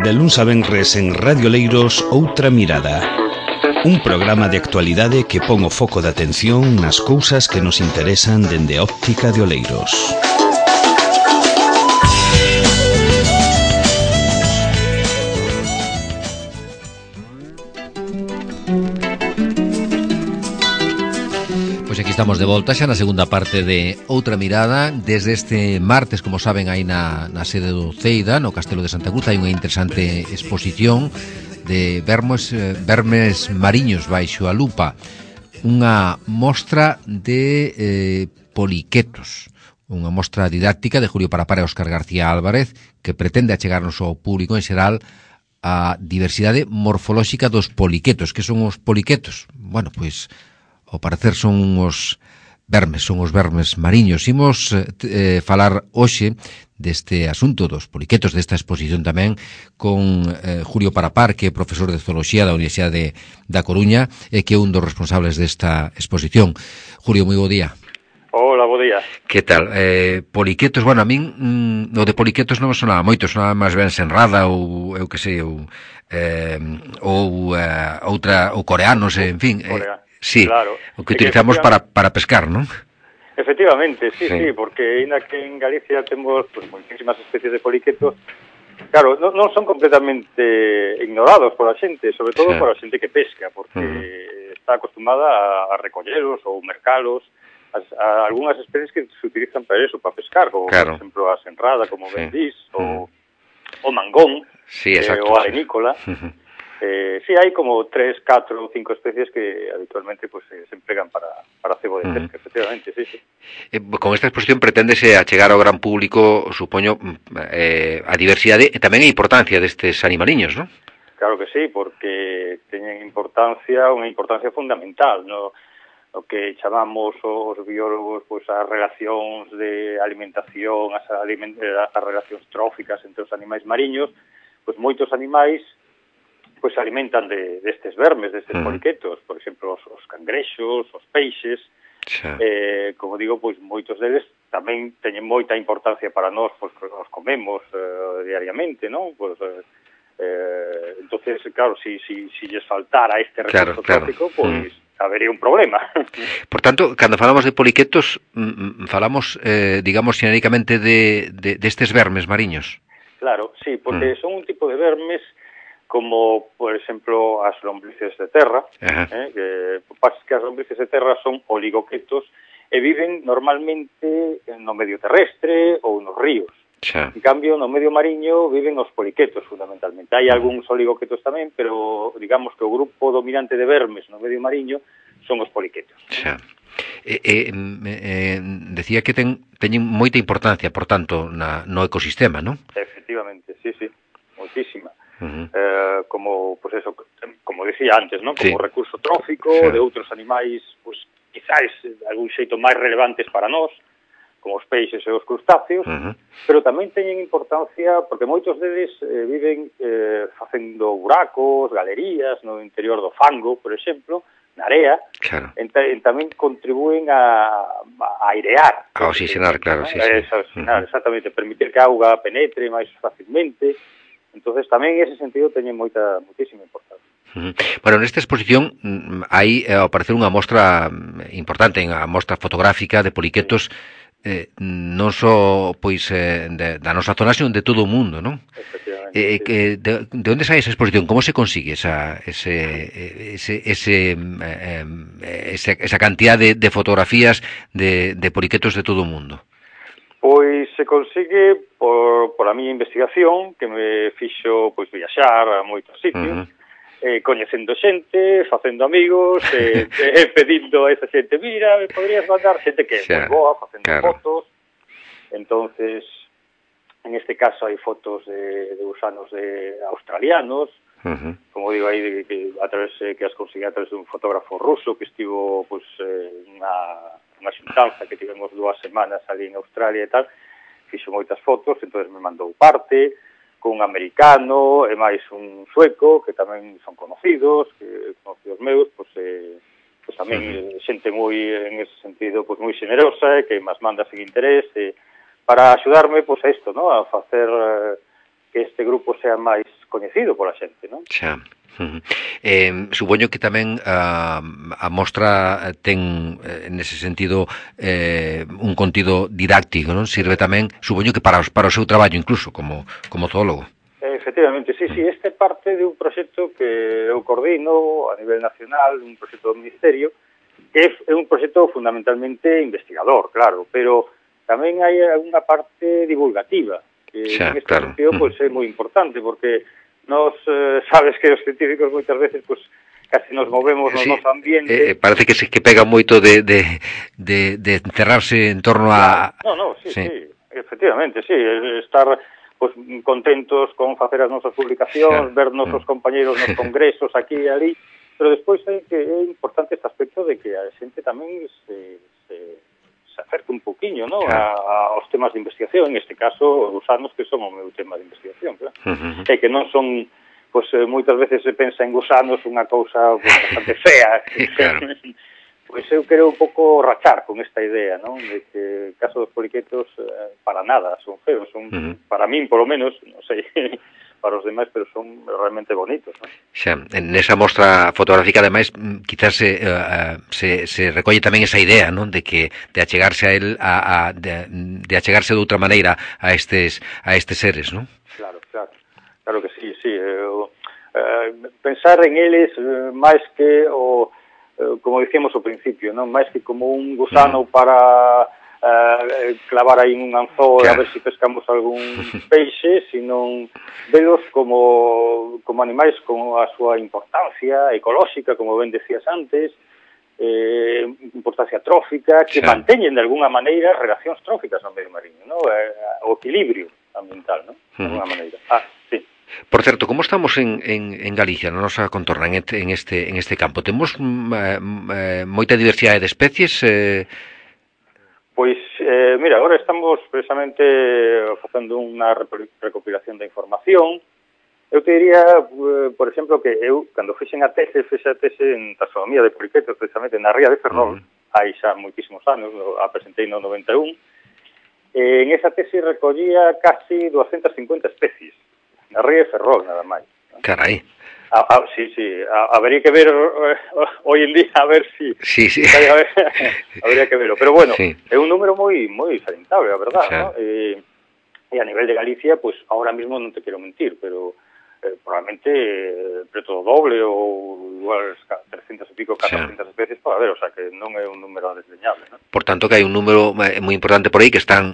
De luns a venres en Radio Leiros, Outra Mirada. Un programa de actualidade que pon o foco de atención nas cousas que nos interesan dende a óptica de Oleiros. Pois aquí estamos de volta xa na segunda parte de Outra Mirada. Desde este martes, como saben, aí na sede do Ceida, no Castelo de Santa Cruz, hai unha interesante exposición de vermes mariños baixo a lupa. Unha mostra de poliquetos, unha mostra didáctica de Julio Parapara e Óscar García Álvarez, que pretende achegarnos ao público en xeral a diversidade morfolóxica dos poliquetos. Que son os poliquetos? Bueno, pois ao parecer son os vermes mariños. Imos falar hoxe deste asunto dos poliquetos, desta exposición tamén, con Julio Parapar, que é profesor de zooloxía da Universidade da Coruña e que é un dos responsables desta exposición. Julio, moi bo día. Hola, bo día. Que tal? Poliquetos, bueno, a min o de poliquetos non me sonaba moito, sonaba máis ben senrada ou eu que sei, ou coreanos, en fin. Sí, claro. O que utilizamos para pescar, non? Efectivamente, sí, porque ainda que en Galicia temos pues, moitísimas especies de poliquetos, claro, non son completamente ignorados por a xente, sobre todo por a xente que pesca, porque está acostumada a recollelos ou mercalos, a algunhas especies que se utilizan para eso, para pescar, como por exemplo a senrada, como ben dís, o mangón, o a arenícola. Sí, hai como 3, 4 ou 5 especies que habitualmente pues, se emplean para cebo de pesca, efectivamente, sí. Con esta exposición preténdese achegar ao gran público, supoño, a diversidade e tamén a importancia destes animaliños, non? Claro que sí, porque teñen unha importancia fundamental, no? O que chamamos os biólogos pues, as relacións de alimentación, as relacións tróficas entre os animais mariños, pues moitos animais pues se alimentan destes vermes, destes poliquetos, por exemplo, os cangrexos, os peixes, como digo, pois moitos deles tamén teñen moita importancia para nós, pois os comemos diariamente, non? Pois, entonces, claro, si lles faltara este recurso trófico, pois habería un problema. Por tanto, cando falamos de poliquetos, falamos, digamos, xenéricamente destes vermes mariños. Claro, sí, porque son un tipo de vermes como, por exemplo, as lombrices de terra, que as lombrices de terra son oligoquetos e viven normalmente no medio terrestre ou nos ríos. En cambio, no medio mariño viven os poliquetos, fundamentalmente. Hai algúns oligoquetos tamén, pero digamos que o grupo dominante de vermes no medio mariño son os poliquetos. Decía que teñen moita importancia, por tanto, no ecosistema, non? Efectivamente, sí, moitísima. Como, pues eso, como decía antes, ¿no? Como recurso trófico de outros animais, pues quizás de algún xeito máis relevantes para nós, como os peixes e os crustáceos, pero tamén teñen importancia porque moitos deles viven facendo buracos, galerías no interior do fango, por exemplo, na area, tamén contribúen a airear. A oxigenar, claro, sí. Oxigenar, exactamente, permitir que a auga penetre máis facilmente. Entonces tamén en ese sentido teñen moitísima importancia. Bueno, nesta exposición hai ao parecer unha mostra importante, unha mostra fotográfica de poliquetos non só pois da nosa zona, sino de todo o mundo, non? Efectivamente. De onde sai esa exposición? Como se consigue esa cantidad de fotografías de poliquetos de todo o mundo? Pois se consigue por a miña investigación, que me fixo pois viaxar a moitos sitios, coñecendo xente, facendo amigos, pedindo a esa xente, mira, me podrías mandar xente que é moi boa, facendo fotos. Entonces, en este caso hai fotos de gusanos australianos, como digo aí, que as conseguí a través de un fotógrafo ruso que estivo pois unha xuntanza que tivemos 2 semanas ali en Australia e tal, fixo moitas fotos, entonces me mandou parte, con un americano e máis un sueco, que tamén son conocidos meus, pois tamén xente moi, en ese sentido, pois moi xenerosa, que mas manda sin interés, para axudarme, pois a isto, ¿no? A facer que este grupo sea máis coñecido pola xente, non? Xa. Supoño que tamén a mostra ten nese sentido un contido didáctico, non? Sirve tamén, supoño que para o seu traballo incluso como zoólogo. Efectivamente, sí, este é parte de un proxecto que eu coordino a nivel nacional, un proxecto do Ministerio, que é un proxecto fundamentalmente investigador, claro, pero tamén hai unha parte divulgativa, que en este sentido pues, é moi importante, porque nos sabes que os científicos moitas veces pues, casi nos movemos no noso ambiente. Parece que pega moito de encerrarse en torno a... Sí, efectivamente, sí, estar pues, contentos con facer as nosas publicacións, ver nosos compañeros nos congresos aquí e ali, pero despois é importante este aspecto de que a xente tamén se acerque un poquinho, ¿no? aos temas de investigación, en este caso, os gusanos, que son o meu tema de investigación, claro. E que non son, pues, moitas veces se pensa en gusanos unha cousa pues, bastante fea. Claro. Pois eu quero un pouco rachar con esta idea, non? De que, caso dos poliquetos, para nada son feos, son, para min, polo menos, non sei, para os demais, pero son realmente bonitos, non? Xa, nesa mostra fotográfica, ademais, quizás se recolle tamén esa idea, non? De achegarse a él, de achegarse de outra maneira a estes seres, non? Claro que sí. Pensar en eles máis que o como dicíamos ao principio, non máis que como un gusano para clavar aí un anzol a ver se pescamos algún peixe, sino velos como animais con a súa importancia ecolóxica, como ben decías antes, importancia trófica, que manteñen de alguna maneira relacións tróficas no medio mariño, non? O equilibrio ambiental, non? De alguna maneira. Sí. Por certo, como estamos en Galicia, na nosa contorna, en este campo? Temos moita diversidade de especies? Pois, mira, agora estamos precisamente facendo unha recopilación de información. Eu te diría, por exemplo, que eu, cando fixe a tese en taxonomía de poliquetos, precisamente na ría de Ferrol, hai xa moitísimos anos, a presentei no 91, en esa tese recollía casi 250 especies. Na ría de Ferrol, nada máis. Carai. Sí, habría que ver hoy en día a ver si... Sí. Habría que verlo. Pero bueno, é un número moi salientable, a verdad, ¿no? E a nivel de Galicia, pues ahora mismo non te quero mentir, pero probablemente preto do doble ou igual 300 e pico, 400 especies para ver, o sea que non é un número desdeñable, ¿no? Por tanto, que hai un número moi importante por aí que están,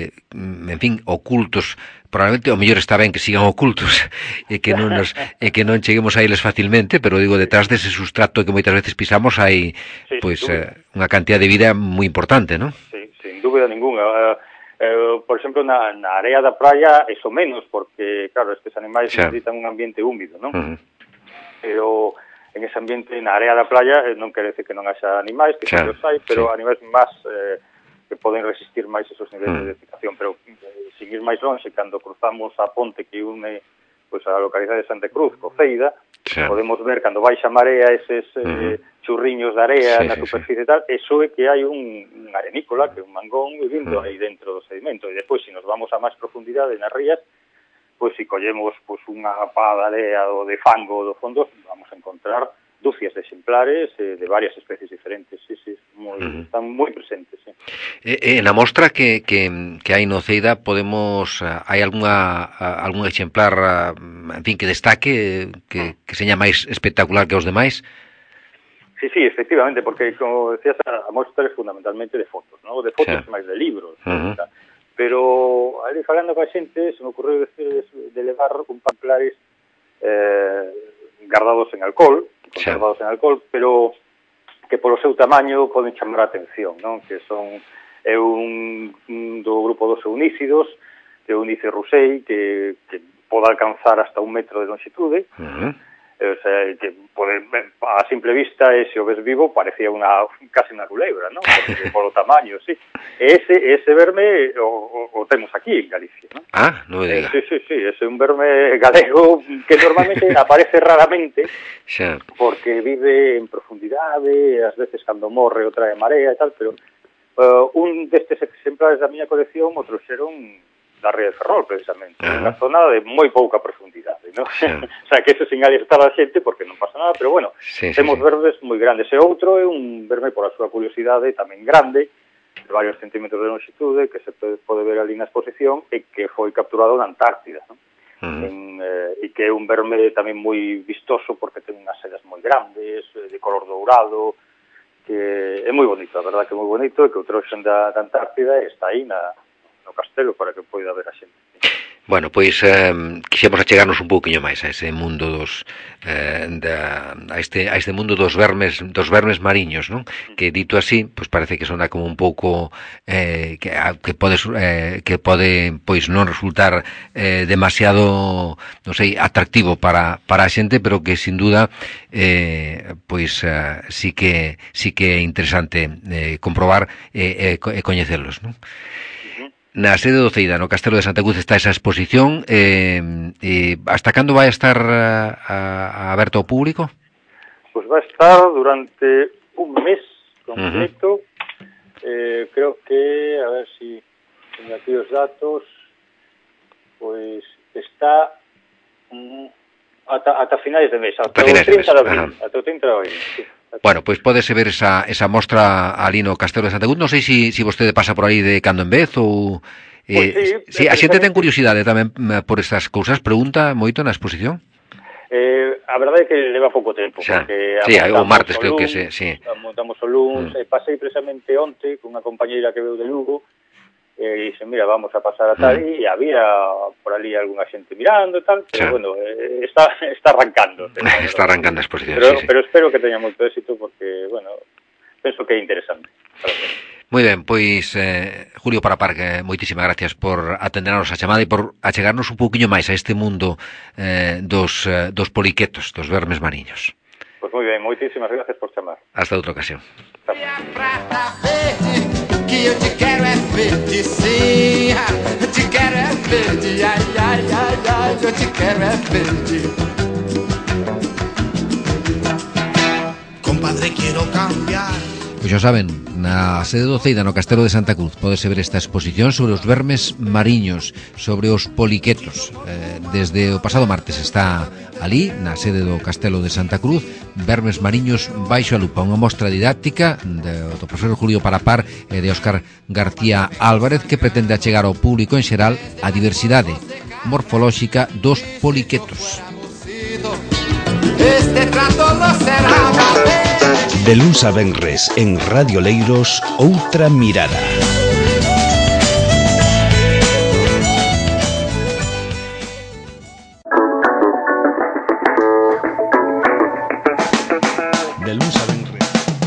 en fin, ocultos. Probablemente o mellor está ben que sigan ocultos e que non cheguemos a eles facilmente, pero digo, detrás dese sustrato que moitas veces pisamos hai pois unha cantidad de vida moi importante, non? Sí, sin dúbida ninguna. Por exemplo, na area da praia, eso menos, porque, claro, estes animais necesitan un ambiente húmido, non? Pero en ese ambiente, na área da playa, non quere decir que non haxa animais, que claro, os hai, pero animais máis que poden resistir máis esos niveis de edificación, pero sin ir máis longe, cando cruzamos a ponte que une pues, a localidade de Santa Cruz, Coceida, podemos ver, cando baixa a marea, eses churriños de area na superficie e tal, eso é que hai un arenícola, que é un mangón vivindo aí dentro do sedimento, e despois, se nos vamos a máis profundidade nas rías, pois se collemos pues, unha pá de area ou de fango do fondo, vamos a encontrar dúcias de exemplares de varias especies diferentes, están moi presentes. Na mostra que hai no Ceida, hai algún exemplar, en fin, que destaque, que seña máis espectacular que os demais? Sí, efectivamente, porque, como decías, a mostra é fundamentalmente de fotos, ¿no? De fotos máis de libros, pero ali falando coa xente se me ocurriu de levar un pamplares guardados en alcohol, pero que polo seu tamaño poden chamar a atención, non? Que é un do grupo dos eunícidos, que é o Eunice rusei, que pode alcanzar hasta 1 metro de longitude, o sea, que a simple vista, se o ves vivo, parecía casi unha culebra, ¿no? Porque polo tamaño, sí. Ese verme o temos aquí en Galicia, ¿no? Non me diga. Sí, ese é un verme galego que normalmente aparece raramente, porque vive en profundidade, ás veces cando morre outra de marea e tal, pero un destes exemplares da miña colección o trouxeron da ría de Ferrol, precisamente, unha zona de moi pouca profundidade, ¿no? O sea, que eso sin alertar a xente, porque non pasa nada, pero bueno, temos vermes moi grandes, e outro é un verme por a súa curiosidade tamén grande, de varios centímetros de longitude, que se pode ver ali na exposición, e que foi capturado na Antártida, ¿no? E que é un verme tamén moi vistoso porque ten unhas sedas moi grandes, de color dourado, que é moi bonito, a verdad que é moi bonito, e que o trouxen da Antártida e está aí no castelo para que poida ver a xente. Bueno, pois quixemos achegarnos un pouquiño máis a ese mundo dos a este mundo dos vermes mariños, non? Que dito así, pois parece que sona como un pouco que pode pois non resultar demasiado, non sei, atractivo para a xente, pero que sin duda pois sí que é interesante comprobar e coñecelos, non? Na sede do Ceida, no Castelo de Santa Cruz, está esa exposición. Hasta cando vai a estar aberto ao público? Pois vai estar durante un mes completo. Creo que, a ver si teño aquí os datos, pois está ata finais de mes, ata o 30 de abril. Ata o 30 de abril, sí. Bueno, pois pódese ver esa mostra ali no Castelo de Santa Cruz. Non sei se vostede pasa por aí de cando en vez ou... sí, a xente ten curiosidade tamén por estas cousas, pregunta moito na exposición. A verdade é que leva pouco tempo, porque o martes creo que sí. Montamos o luns, pasei precisamente onte con unha compañeira que veu de Lugo, e dixen, mira, vamos a pasar a tal, e había por ali algunha xente mirando e tal, pero bueno, está arrancando. Está arrancando a exposición, pero espero que teña moito éxito, porque, bueno, penso que é interesante. Moi ben, pois, Julio Parapar, moitísimas gracias por atendernos a chamada e por achegarnos un pouquiño máis a este mundo dos poliquetos, dos vermes mariños. Pois moi ben, moitísimas gracias por chamar. Hasta outra ocasión. Que eu te quero é verde, sim. Eu te quero é verde, ai, ai, ai, ai. Eu te quero é verde. Compadre, quiero cambiar. Pois xa saben, na sede do Ceida, no Castelo de Santa Cruz, podese ver esta exposición sobre os vermes mariños, sobre os poliquetos. Desde o pasado martes está ali, na sede do Castelo de Santa Cruz, vermes mariños baixo a lupa, unha mostra didáctica do profesor Julio Parapar e de Óscar García Álvarez, que pretende achegar ao público en xeral a diversidade morfolóxica dos poliquetos. Este trato no será una vez. De luns a venres en Radio Leiros, Outra Mirada. De luns a venres.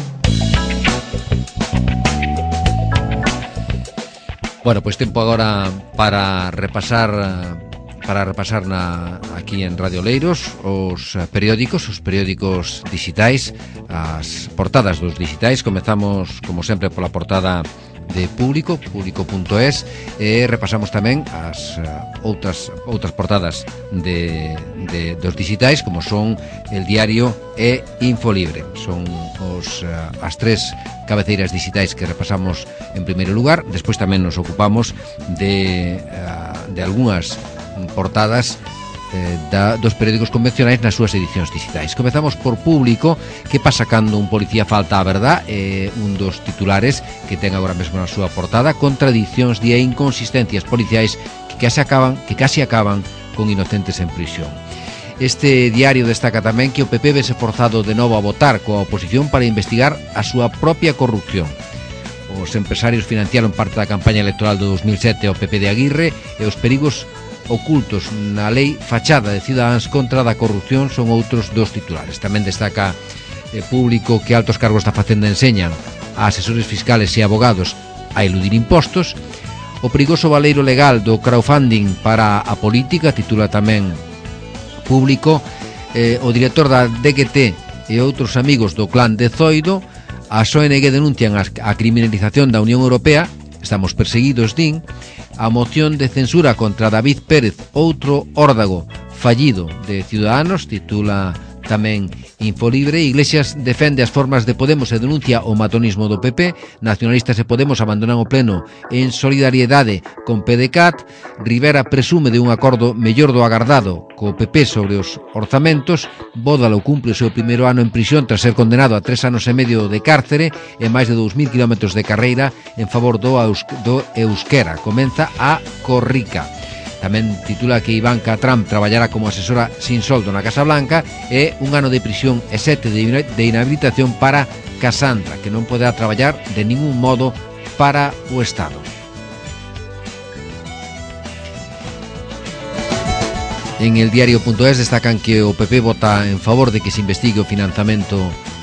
Bueno, pois tempo agora para repasar aquí en Radio Leiros os periódicos digitais, as portadas dos digitais. Comezamos, como sempre, pola portada de público.es, e repasamos tamén as outras portadas dos digitais, como son El Diario e Infolibre. Son as tres cabeceiras digitais que repasamos en primeiro lugar. Despois tamén nos ocupamos de algunhas portadas dos periódicos convencionais nas súas edicións digitais. Comezamos por Público. Que pasa cando un policía falta a verdad? Un dos titulares que ten agora mesmo na súa portada. Contradicións e inconsistencias policiais que case acaban con inocentes en prisión. Este diario destaca tamén que o PP vese forzado de novo a votar coa oposición para investigar a súa propia corrupción. Os empresarios financiaron parte da campaña electoral do 2007 ao PP de Aguirre, e os perigos ocultos na lei fachada de Cidadáns contra da corrupción son outros dos titulares. Tamén destaca Público que altos cargos da Facenda enseñan a asesores fiscales e abogados a eludir impostos. O perigoso baleiro legal do crowdfunding para a política, titula tamén Público. O director da DGT e outros amigos do clan de Zoido. As ONG denuncian a criminalización da Unión Europea. Estamos perseguidos, din. A moción de censura contra David Pérez, outro órdago fallido de Ciudadanos, titula tamén Infolibre. Iglesias defende as formas de Podemos e denuncia o matonismo do PP. Nacionalistas e Podemos abandonan o pleno en solidariedade con PDeCAT. Rivera presume de un acordo mellor do agardado co PP sobre os orzamentos. Bódalo cumpre o seu primeiro ano en prisión tras ser condenado a 3 anos e medio de cárcere e máis de 2.000 kilómetros de carreira en favor do euskera. Comeza a corrica. Tamén titula que Ivanka Trump traballará como asesora sin soldo na Casa Blanca e un ano de prisión e 7 de inhabilitación para Cassandra, que non poderá traballar de ningún modo para o Estado. En el diario.es destacan que o PP vota en favor de que se investigue o financiamento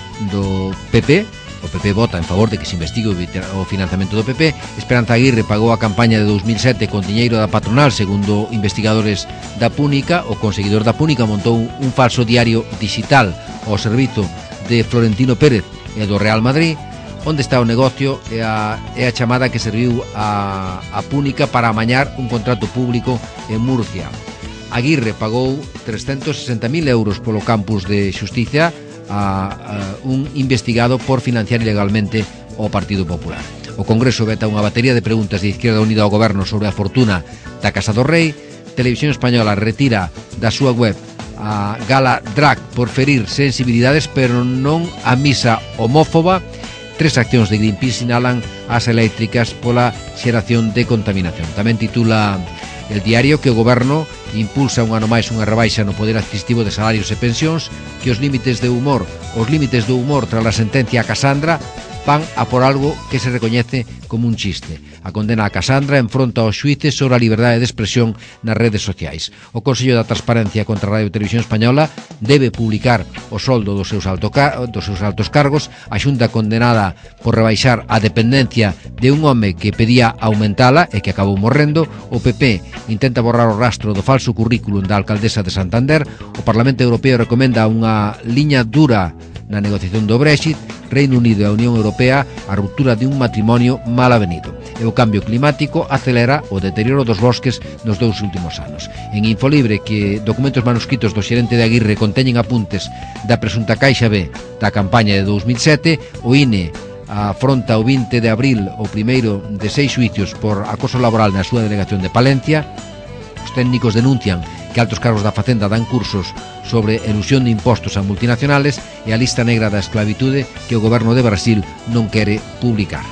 do PP. O PP vota en favor de que se investigue o financiamento do PP. Esperanza Aguirre pagou a campaña de 2007 con diñeiro da patronal, segundo investigadores da Púnica. O conseguidor da Púnica montou un falso diario digital ao servizo de Florentino Pérez e do Real Madrid. Onde está o negocio é a chamada que serviu a Púnica para amañar un contrato público en Murcia. Aguirre pagou 360.000 euros polo campus de Xustiza a un investigado por financiar ilegalmente o Partido Popular. O Congreso veta unha batería de preguntas de Izquierda Unida ao Goberno sobre a fortuna da Casa do Rei. Televisión Española retira da súa web a gala drag por ferir sensibilidades, pero non a misa homófoba. 3 accións de Greenpeace sinalan as eléctricas pola xeración de contaminación. Tamén titula El Diario que o Goberno impulsa un ano máis unha rebaixa no poder adquisitivo de salarios e pensións, que os límites do humor tras a sentencia a Cassandra van a por algo que se recoñece como un chiste. A condena a Cassandra enfronta aos xuíces sobre a liberdade de expresión nas redes sociais. O Consello da Transparencia contra a Radio e Televisión Española debe publicar o soldo dos seus altos cargos. A Xunta condenada por rebaixar a dependencia de un home que pedía aumentala e que acabou morrendo. O PP intenta borrar o rastro do falso currículum da alcaldesa de Santander. O Parlamento Europeo recomenda unha liña dura na negociación do Brexit. Reino Unido e a Unión Europea a ruptura de un matrimonio mal avenido. E o cambio climático acelera o deterioro dos bosques nos 2 últimos anos. En Infolibre, que documentos manuscritos do xerente de Aguirre conteñen apuntes da presunta Caixa B da campaña de 2007, o INE afronta o 20 de abril o primeiro de 6 xuicios por acoso laboral na súa delegación de Palencia. Os técnicos denuncian que altos cargos da Facenda dan cursos sobre elusión de impostos a multinacionales e a lista negra da esclavitude que o goberno de Brasil non quere publicar.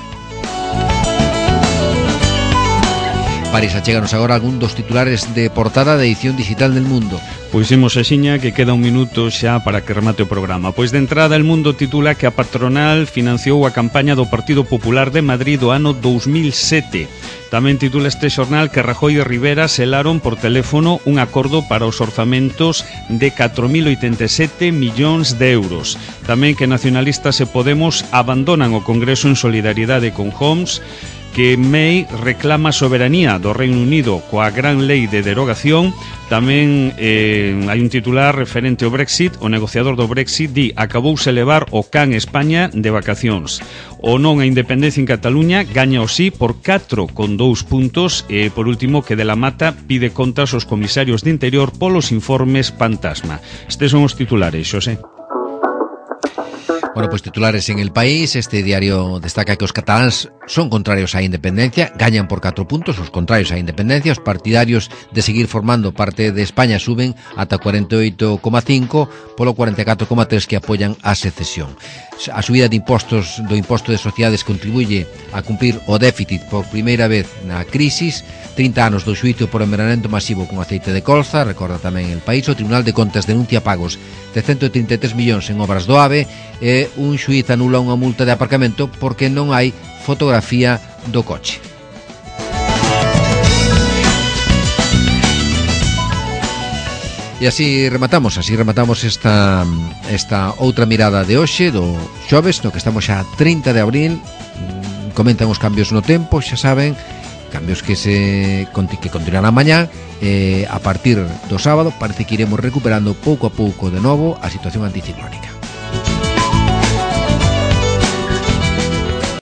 París, achéganos agora algún dos titulares de portada da edición digital del Mundo. Pois imos a xiña que queda un minuto xa para que remate o programa. Pois de entrada El Mundo titula que a patronal financiou a campaña do Partido Popular de Madrid do ano 2007. Tamén titula este xornal que Rajoy e Rivera selaron por teléfono un acordo para os orzamentos de 4.087 millóns de euros. Tamén que nacionalistas e Podemos abandonan o Congreso en solidariedade con Homs, que May reclama soberanía do Reino Unido coa gran lei de derogación. Tamén hai un titular referente ao Brexit. O negociador do Brexit di acabouse levar o can España de vacacións. O non a independencia en Cataluña gaña o sí por 4,2 puntos. E por último que de la Mata pide contas aos comisarios de Interior polos informes fantasma. Estes son os titulares, Xosé. Bueno, pues titulares en El País. Este diario destaca que os cataláns son contrarios á independencia, gañan por 4 puntos os contrarios á independencia. Os partidarios de seguir formando parte de España suben ata 48,5 polo 44,3 que apoian a secesión. A subida de impostos do imposto de sociedades contribuye a cumplir o déficit por primeira vez na crisis. 30 anos do xuízo por envenenamento masivo con aceite de colza, recorda tamén El País. O Tribunal de Contas denuncia pagos de 133 millóns en obras do AVE e un xuíz anula unha multa de aparcamento porque non hai fotografía do coche. E así rematamos esta outra mirada de hoxe do xoves, no que estamos xa 30 de abril. Comentan os cambios no tempo, xa saben, cambios que continuarán mañá. A partir do sábado parece que iremos recuperando pouco a pouco de novo a situación anticiclónica.